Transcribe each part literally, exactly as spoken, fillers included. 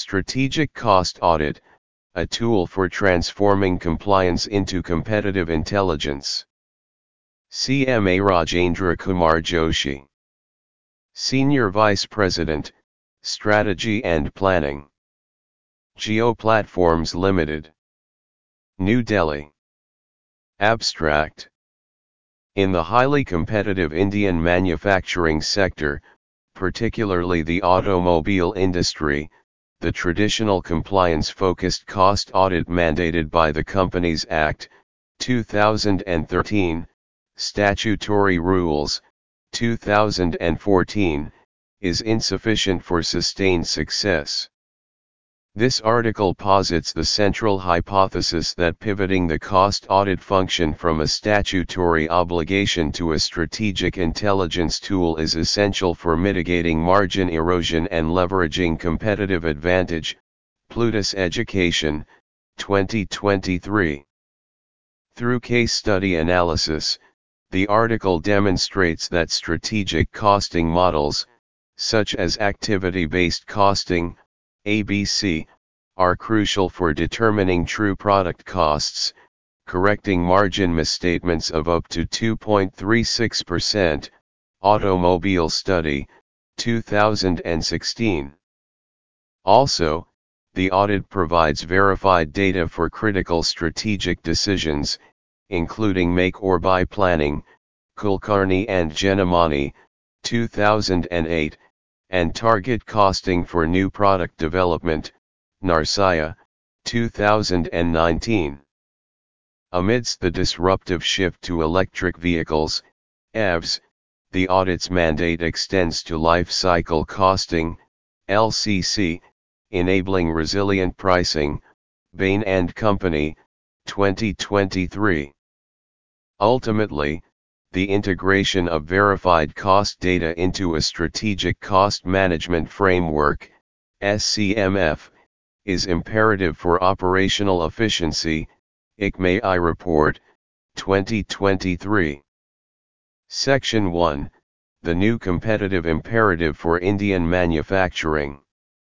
Strategic Cost Audit, a tool for transforming compliance into competitive intelligence. C M A Rajendra Kumar Joshi, Senior Vice President, Strategy and Planning, Jio Platforms Limited, New Delhi. Abstract. In the highly competitive Indian manufacturing sector, particularly the automobile industry, the traditional compliance-focused cost audit mandated by the Companies Act, two thousand thirteen, Statutory Rules, two thousand fourteen, is insufficient for sustained success. This article posits the central hypothesis that pivoting the cost audit function from a statutory obligation to a strategic intelligence tool is essential for mitigating margin erosion and leveraging competitive advantage. Plutus Education, twenty twenty-three. Through case study analysis, the article demonstrates that strategic costing models, such as activity-based costing, A B C, are crucial for determining true product costs, correcting margin misstatements of up to two point three six percent, Automobile Study, two thousand sixteen. Also, the audit provides verified data for critical strategic decisions, including make or buy planning, Kulkarni and Janamani, two thousand eight, and target costing for new product development, Narsaya, two thousand nineteen. Amidst the disruptive shift to electric vehicles, E Vs, the audit's mandate extends to life cycle costing, L C C, enabling resilient pricing, Bain and Company, twenty twenty-three. Ultimately, the integration of verified cost data into a strategic cost management framework, S C M F, is imperative for operational efficiency. I C M A I Report, twenty twenty-three. Section one, The New Competitive Imperative for Indian Manufacturing.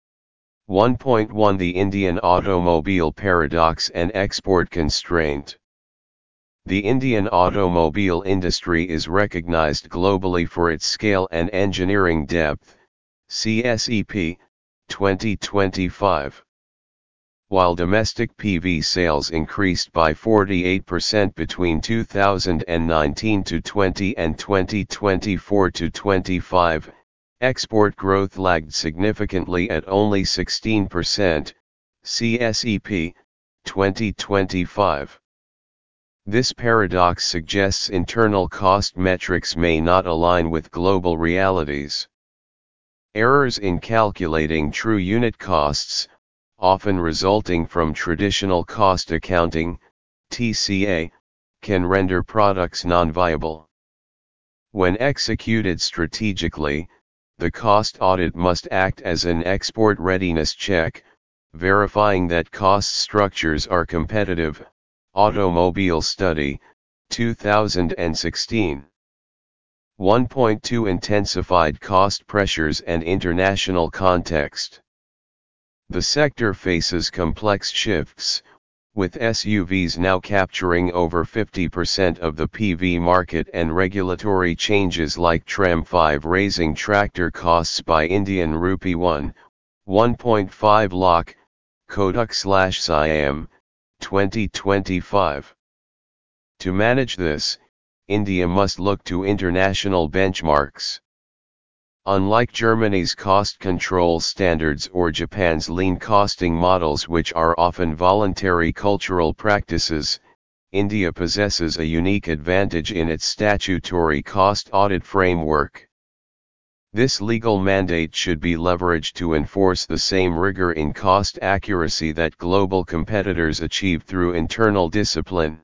one point one The Indian Automobile Paradox and Export Constraint. The Indian automobile industry is recognized globally for its scale and engineering depth, C S E P, twenty twenty-five. While domestic P V sales increased by forty-eight percent between two thousand nineteen to twenty and twenty twenty-four to twenty-five, export growth lagged significantly at only sixteen percent, C S E P, twenty twenty-five. This paradox suggests internal cost metrics may not align with global realities. Errors in calculating true unit costs, often resulting from traditional cost accounting, T C A, can render products non-viable. When executed strategically, the cost audit must act as an export readiness check, verifying that cost structures are competitive. Automobile Study, two thousand sixteen. one point two Intensified cost pressures and international context. The sector faces complex shifts, with S U Vs now capturing over fifty percent of the P V market and regulatory changes like TREM five raising tractor costs by Indian rupee one, one point five lakh, Kotak slash Siam, twenty twenty-five. To manage this, India must look to international benchmarks. Unlike Germany's cost control standards or Japan's lean costing models, which are often voluntary cultural practices, India possesses a unique advantage in its statutory cost audit framework. This legal mandate should be leveraged to enforce the same rigor in cost accuracy that global competitors achieve through internal discipline.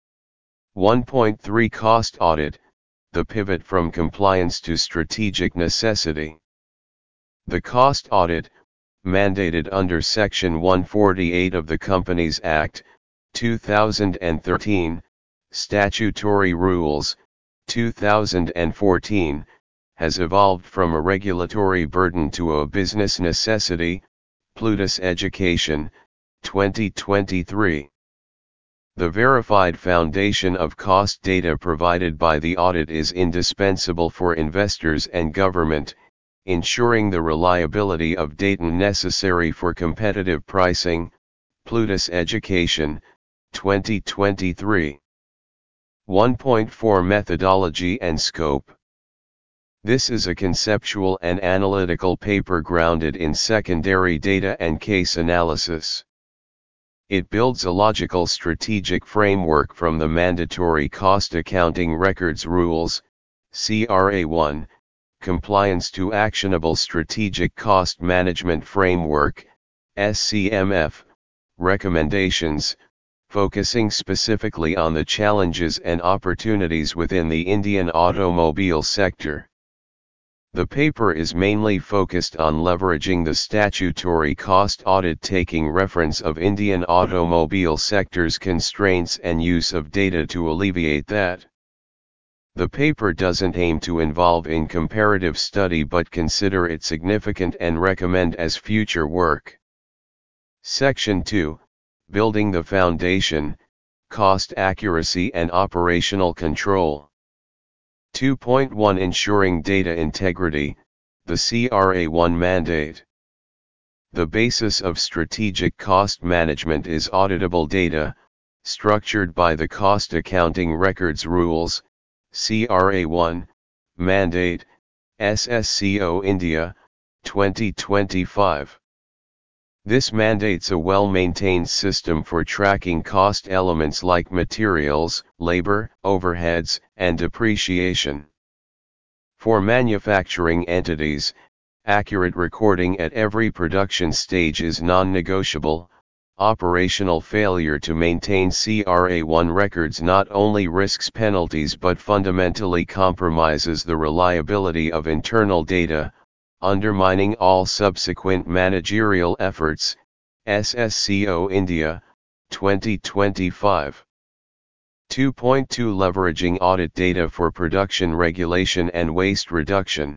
one point three Cost Audit, the pivot from compliance to strategic necessity. The cost audit, mandated under Section one forty-eight of the Companies Act, two thousand thirteen, Statutory Rules, two thousand fourteen, has evolved from a regulatory burden to a business necessity, Plutus Education, twenty twenty-three. The verified foundation of cost data provided by the audit is indispensable for investors and government, ensuring the reliability of data necessary for competitive pricing. Plutus Education, twenty twenty-three. one point four Methodology and Scope. This is a conceptual and analytical paper grounded in secondary data and case analysis. It builds a logical strategic framework from the mandatory cost accounting records rules, C R A one, compliance to actionable strategic cost management framework, S C M F, recommendations, focusing specifically on the challenges and opportunities within the Indian automobile sector. The paper is mainly focused on leveraging the statutory cost audit, taking reference of Indian automobile sector's constraints and use of data to alleviate that. The paper doesn't aim to involve in comparative study but consider it significant and recommend as future work. Section two, Building the Foundation, Cost Accuracy and Operational Control. two point one Ensuring Data Integrity, the C R A one mandate. The basis of strategic cost management is auditable data, structured by the Cost Accounting Records Rules, C R A one, Mandate, S S C O India, twenty twenty-five. This mandates a well-maintained system for tracking cost elements like materials, labor, overheads, and depreciation. For manufacturing entities, accurate recording at every production stage is non-negotiable. Operational failure to maintain C R A one records not only risks penalties but fundamentally compromises the reliability of internal data, undermining all subsequent managerial efforts. S S C O India, twenty twenty-five. two point two Leveraging audit data for production regulation and waste reduction.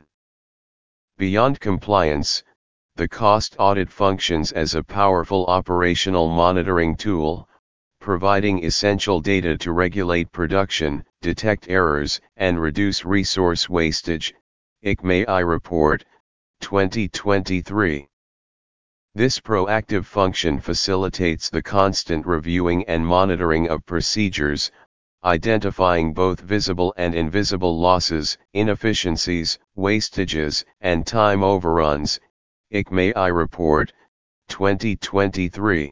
Beyond compliance, the cost audit functions as a powerful operational monitoring tool, providing essential data to regulate production, detect errors, and reduce resource wastage. I C M E I Report, twenty twenty-three. This proactive function facilitates the constant reviewing and monitoring of procedures, identifying both visible and invisible losses, inefficiencies, wastages, and time overruns. I C M E I Report, twenty twenty-three.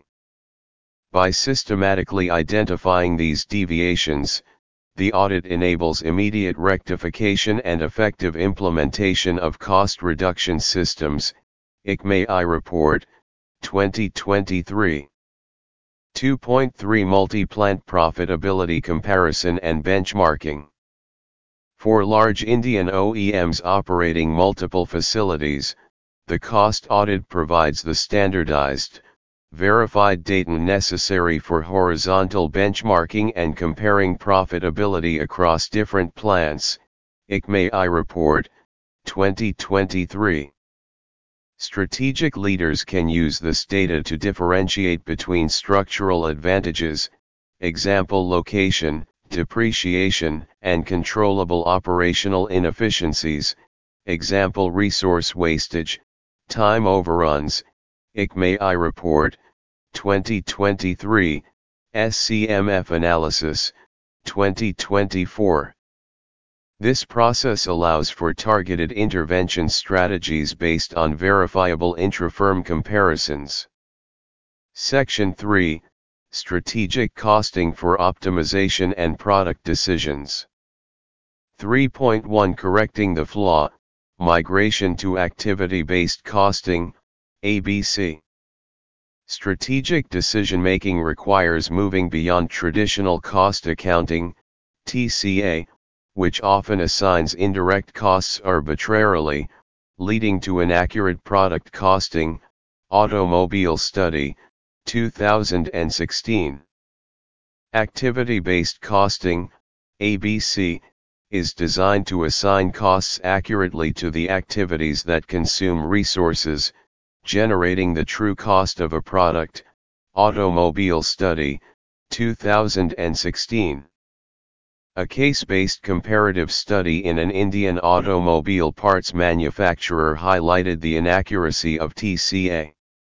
By systematically identifying these deviations, the audit enables immediate rectification and effective implementation of cost reduction systems. I C M E I Report, twenty twenty-three. two point three Multi-plant profitability comparison and benchmarking. For large Indian O E Ms operating multiple facilities, the cost audit provides the standardized, verified data necessary for horizontal benchmarking and comparing profitability across different plants. I C M E I Report, twenty twenty-three. Strategic leaders can use this data to differentiate between structural advantages, example location, depreciation, and controllable operational inefficiencies, example resource wastage, time overruns. I C M E I Report, twenty twenty-three, S C M F Analysis, twenty twenty-four. This process allows for targeted intervention strategies based on verifiable intra-firm comparisons. Section three, Strategic Costing for Optimization and Product Decisions. three point one Correcting the Flaw, Migration to Activity-Based Costing, A B C. Strategic decision-making requires moving beyond traditional cost accounting, T C A, which often assigns indirect costs arbitrarily, leading to inaccurate product costing. Automobile Study, two thousand sixteen. Activity-based costing, A B C, is designed to assign costs accurately to the activities that consume resources, Generating the True Cost of a Product, Automobile Study, two thousand sixteen. A case-based comparative study in an Indian automobile parts manufacturer highlighted the inaccuracy of T C A.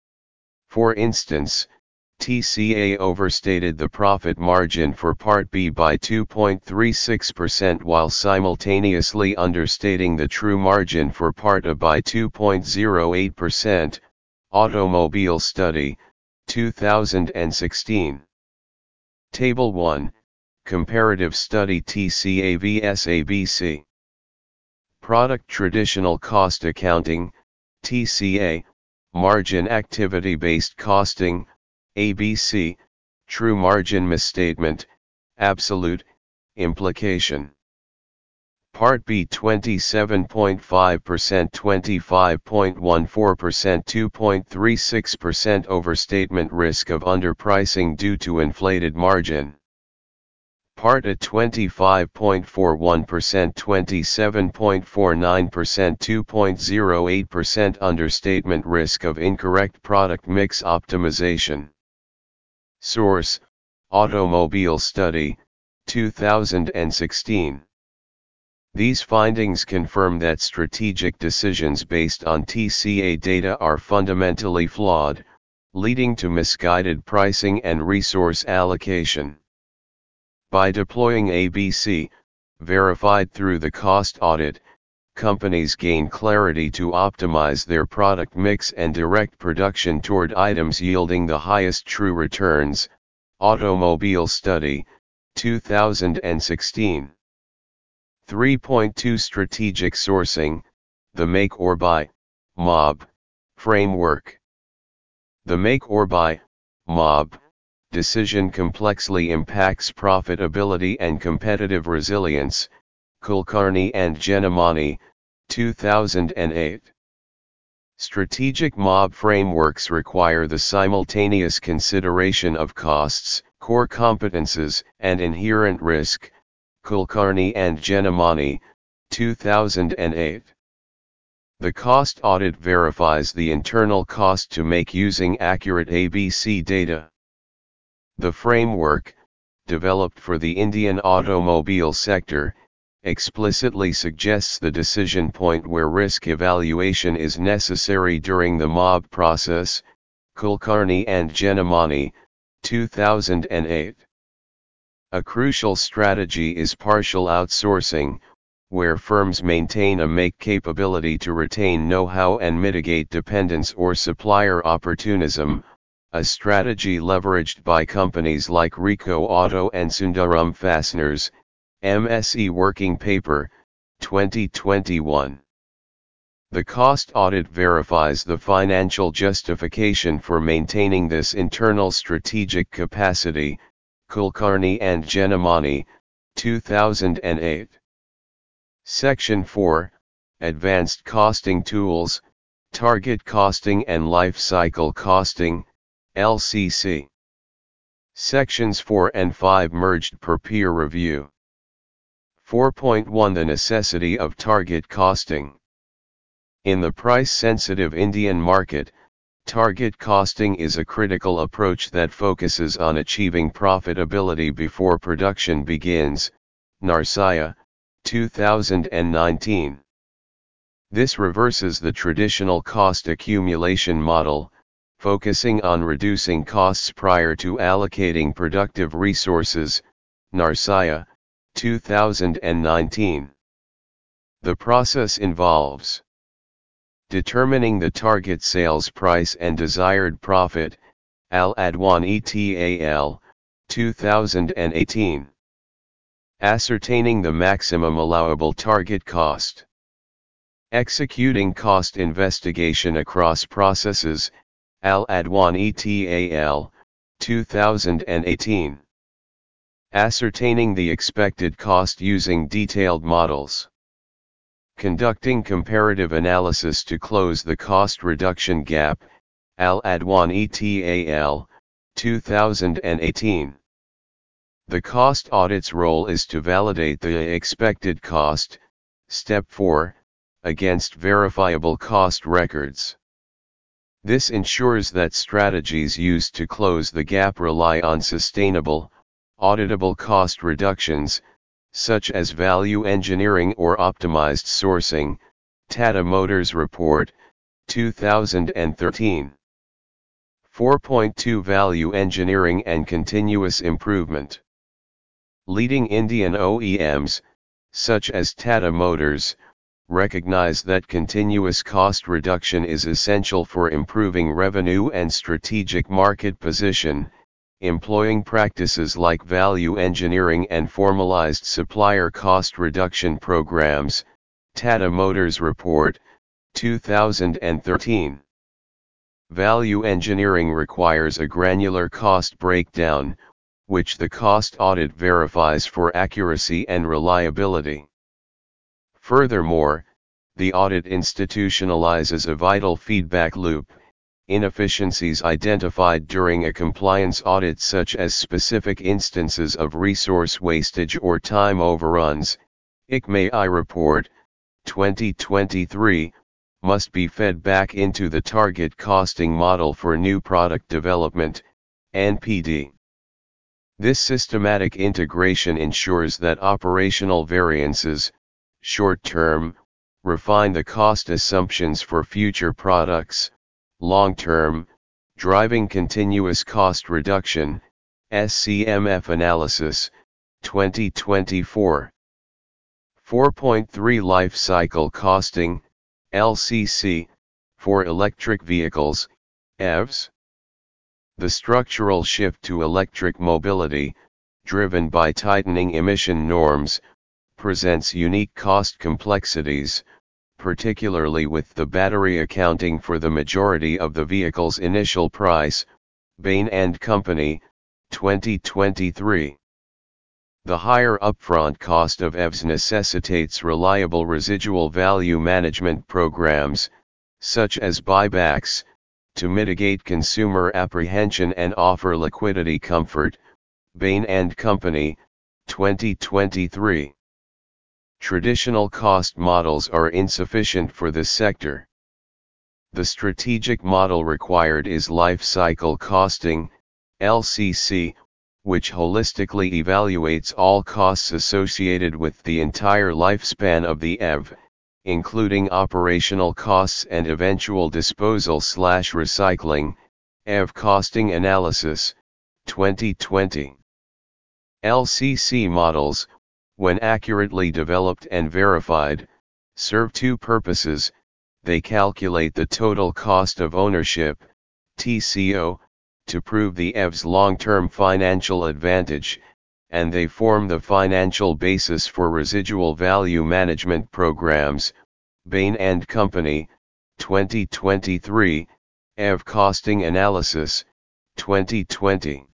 For instance, T C A overstated the profit margin for Part B by two point three six percent while simultaneously understating the true margin for Part A by two point zero eight percent. Automobile Study, two thousand sixteen. Table one, Comparative Study T C A vs A B C. Product Traditional Cost Accounting, T C A, Margin Activity-Based Costing, A B C, True Margin Misstatement, Absolute, Implication. Part B twenty-seven point five percent, twenty-five point one four percent, two point three six percent overstatement, risk of underpricing due to inflated margin. Part A twenty-five point four one percent, twenty-seven point four nine percent, two point zero eight percent understatement, risk of incorrect product mix optimization. Source: Automobile Study, two thousand sixteen. These findings confirm that strategic decisions based on T C A data are fundamentally flawed, leading to misguided pricing and resource allocation. By deploying A B C, verified through the cost audit, companies gain clarity to optimize their product mix and direct production toward items yielding the highest true returns. Automobile Study, two thousand sixteen. three point two Strategic Sourcing, the Make or Buy, M O B, Framework. The Make or Buy, M O B, decision complexly impacts profitability and competitive resilience. Kulkarni and Janamani, two thousand eight. Strategic M O B frameworks require the simultaneous consideration of costs, core competences, and inherent risk. Kulkarni and Janamani, two thousand eight. The cost audit verifies the internal cost to make using accurate A B C data. The framework, developed for the Indian automobile sector, explicitly suggests the decision point where risk evaluation is necessary during the M O B process. Kulkarni and Janamani, two thousand eight. A crucial strategy is partial outsourcing, where firms maintain a make capability to retain know-how and mitigate dependence or supplier opportunism, a strategy leveraged by companies like Rico Auto and Sundaram Fasteners. M S E Working Paper, twenty twenty-one. The cost audit verifies the financial justification for maintaining this internal strategic capacity. Kulkarni and Janamani, two thousand eight. Section four, Advanced Costing Tools, Target Costing and Life Cycle Costing, L C C. Sections four and five merged per peer review. four point one The necessity of target costing. In the price-sensitive Indian market, target costing is a critical approach that focuses on achieving profitability before production begins. Narsiah, two thousand nineteen. This reverses the traditional cost accumulation model, focusing on reducing costs prior to allocating productive resources. Narsiah, two thousand nineteen. The process involves determining the target sales price and desired profit. Al Adwan et al., two thousand eighteen. Ascertaining the maximum allowable target cost. Executing cost investigation across processes. Al Adwan et al., two thousand eighteen. Ascertaining the expected cost using detailed models. Conducting comparative analysis to close the cost reduction gap. Al Adwan et al., two thousand eighteen. The cost audit's role is to validate the expected cost, step four, against verifiable cost records. This ensures that strategies used to close the gap rely on sustainable, auditable cost reductions, such as value engineering or optimized sourcing. Tata Motors Report, two thousand thirteen. four point two Value Engineering and Continuous Improvement. Leading Indian O E Ms, such as Tata Motors, recognize that continuous cost reduction is essential for improving revenue and strategic market position, employing practices like value engineering and formalized supplier cost reduction programs. Tata Motors Report, two thousand thirteen. Value engineering requires a granular cost breakdown, which the cost audit verifies for accuracy and reliability. Furthermore, the audit institutionalizes a vital feedback loop. Inefficiencies identified during a compliance audit, such as specific instances of resource wastage or time overruns, I C M E I Report, twenty twenty-three, must be fed back into the target costing model for new product development, N P D. This systematic integration ensures that operational variances, short-term, refine the cost assumptions for future products, long-term, driving continuous cost reduction. S C M F Analysis, twenty twenty-four. four point three Life Cycle Costing, L C C, for electric vehicles, E Vs. The structural shift to electric mobility, driven by tightening emission norms, presents unique cost complexities, particularly with the battery accounting for the majority of the vehicle's initial price. Bain and Company, twenty twenty-three. The higher upfront cost of E Vs necessitates reliable residual value management programs, such as buybacks, to mitigate consumer apprehension and offer liquidity comfort. Bain and Company, twenty twenty-three. Traditional cost models are insufficient for this sector. The strategic model required is life cycle costing, L C C, which holistically evaluates all costs associated with the entire lifespan of the E V, including operational costs and eventual disposal/recycling. E V Costing Analysis, twenty twenty. L C C models, when accurately developed and verified, serve two purposes. They calculate the total cost of ownership, T C O, to prove the E V's long-term financial advantage, and they form the financial basis for residual value management programs. Bain and Company, twenty twenty-three, E V Costing Analysis, twenty twenty.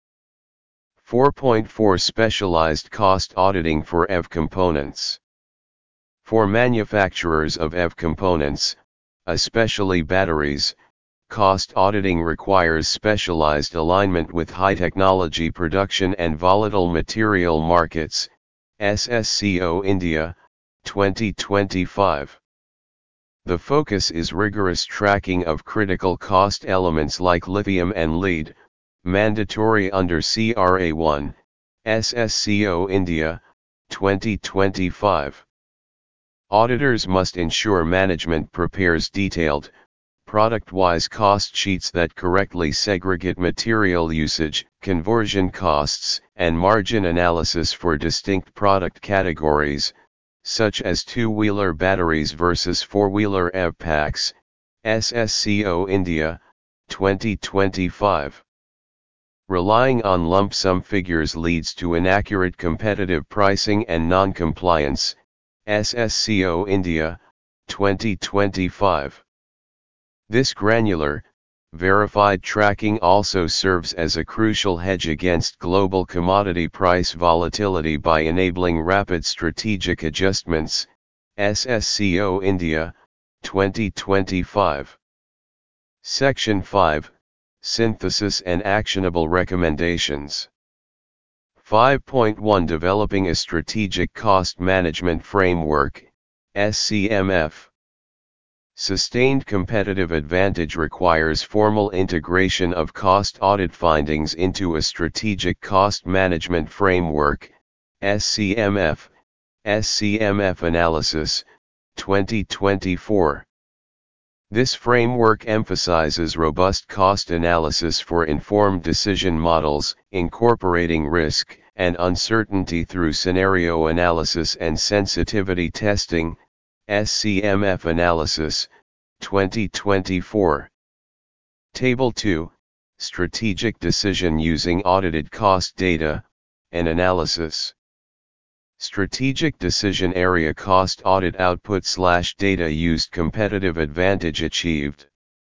four point four Specialized Cost Auditing for E V Components. For manufacturers of E V components, especially batteries, cost auditing requires specialized alignment with high-technology production and volatile material markets. S S C O India, twenty twenty-five. The focus is rigorous tracking of critical cost elements like lithium and lead, mandatory under C R A one, S S C O India, twenty twenty-five. Auditors must ensure management prepares detailed, product-wise cost sheets that correctly segregate material usage, conversion costs, and margin analysis for distinct product categories, such as two-wheeler batteries versus four-wheeler E V packs. S S C O India, twenty twenty-five. Relying on lump sum figures leads to inaccurate competitive pricing and non-compliance. S S C O India, twenty twenty-five. This granular, verified tracking also serves as a crucial hedge against global commodity price volatility by enabling rapid strategic adjustments. S S C O India, twenty twenty-five. Section five, Synthesis and Actionable Recommendations. five point one Developing a Strategic Cost Management Framework, S C M F. Sustained competitive advantage requires formal integration of cost audit findings into a strategic cost management framework, S C M F, S C M F Analysis, twenty twenty-four. This framework emphasizes robust cost analysis for informed decision models, incorporating risk and uncertainty through scenario analysis and sensitivity testing, S C M F Analysis, twenty twenty-four. Table two, Strategic Decision Using Audited Cost Data, and Analysis. Strategic Decision Area Cost Audit Output slash Data Used Competitive Advantage Achieved.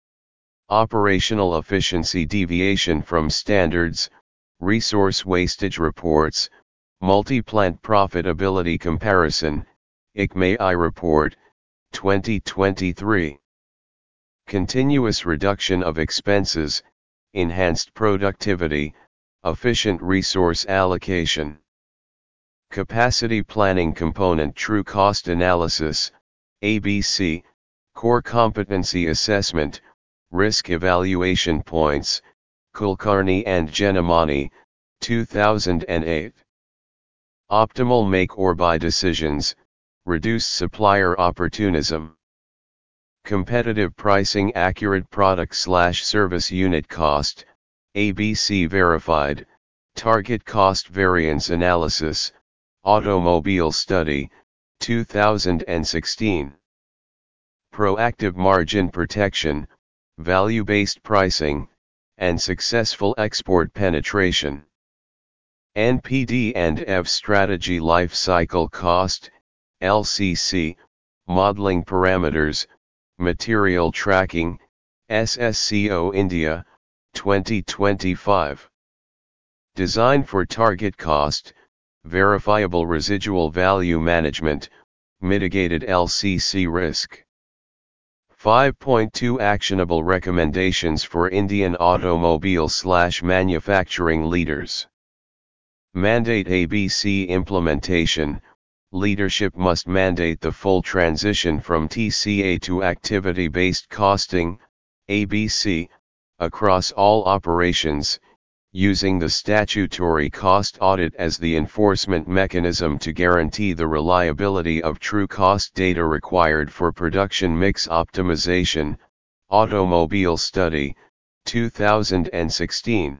Operational Efficiency Deviation from Standards, Resource Wastage Reports, Multi-Plant Profitability Comparison, I C M E I Report, twenty twenty-three. Continuous Reduction of Expenses, Enhanced Productivity, Efficient Resource Allocation. Capacity Planning Component True Cost Analysis, A B C, Core Competency Assessment, Risk Evaluation Points, Kulkarni and Genamani, two thousand eight. Optimal Make or Buy Decisions, Reduce Supplier Opportunism. Competitive Pricing Accurate Product slash Service Unit Cost, A B C Verified, Target Cost Variance Analysis, Automobile Study, two thousand sixteen. Proactive Margin Protection, Value-Based Pricing, and Successful Export Penetration. N P D and E V Strategy Life Cycle Cost, L C C, Modeling Parameters, Material Tracking, S S C O India, twenty twenty-five. Design for Target Cost, Verifiable Residual Value Management, Mitigated L C C Risk. five point two Actionable Recommendations for Indian Automobile slash Manufacturing Leaders. Mandate A B C Implementation. Leadership must mandate the full transition from T C A to activity-based costing, A B C, across all operations, using the statutory cost audit as the enforcement mechanism to guarantee the reliability of true cost data required for production mix optimization, Automobile Study, two thousand sixteen.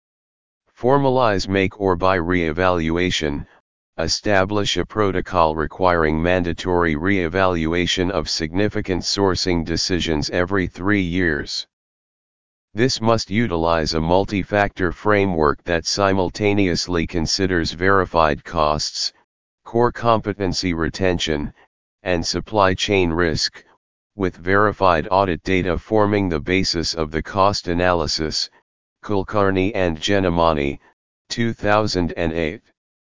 Formalize Make or Buy Re-evaluation. Establish a protocol requiring mandatory re-evaluation of significant sourcing decisions every three years. This must utilize a multi-factor framework that simultaneously considers verified costs, core competency retention, and supply chain risk, with verified audit data forming the basis of the cost analysis, Kulkarni and Genamani, two thousand eight.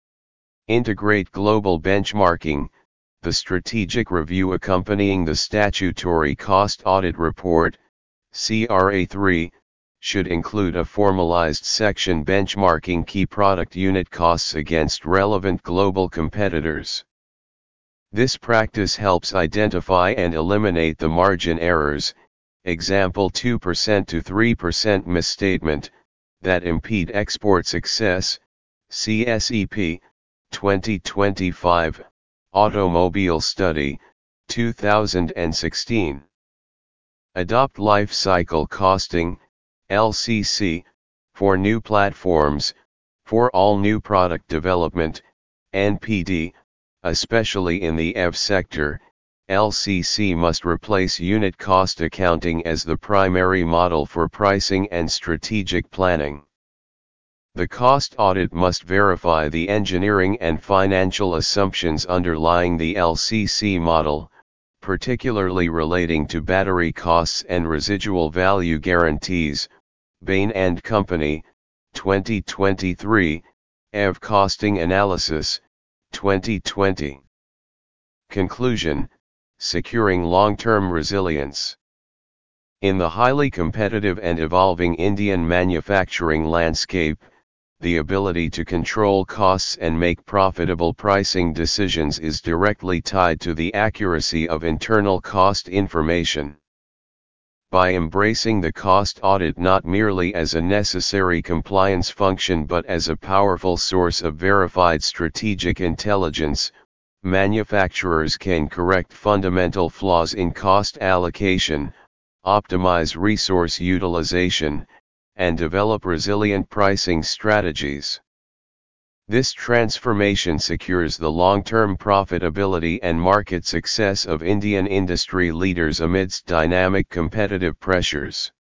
Integrate global benchmarking. The strategic review accompanying the statutory cost audit report, C R A three, should include a formalized section benchmarking key product unit costs against relevant global competitors. This practice helps identify and eliminate the margin errors, example two percent to three percent misstatement, that impede export success, C S E P, twenty twenty-five, Automobile Study, two thousand sixteen. Adopt Life Cycle Costing, L C C, for new platforms, for all new product development, N P D, especially in the E V sector, L C C must replace unit cost accounting as the primary model for pricing and strategic planning. The cost audit must verify the engineering and financial assumptions underlying the L C C model, particularly relating to battery costs and residual value guarantees, Bain and Company, twenty twenty-three, E V Costing Analysis, twenty twenty. Conclusion: Securing long-term resilience. In the highly competitive and evolving Indian manufacturing landscape, the ability to control costs and make profitable pricing decisions is directly tied to the accuracy of internal cost information. By embracing the cost audit not merely as a necessary compliance function but as a powerful source of verified strategic intelligence, manufacturers can correct fundamental flaws in cost allocation, optimize resource utilization, and develop resilient pricing strategies. This transformation secures the long-term profitability and market success of Indian industry leaders amidst dynamic competitive pressures.